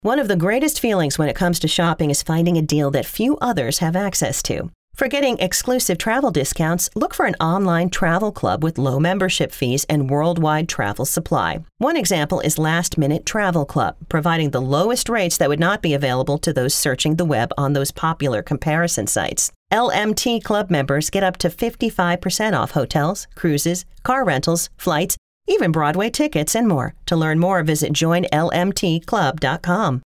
One of the greatest feelings when it comes to shopping is finding a deal that few others have access to. For getting exclusive travel discounts, look for an online travel club with low membership fees and worldwide travel supply. One example is Last Minute Travel Club, providing the lowest rates that would not be available to those searching the web on those popular comparison sites. LMT Club members get up to 55% off hotels, cruises, car rentals, flights, even Broadway tickets and more. To learn more, visit joinlmtclub.com.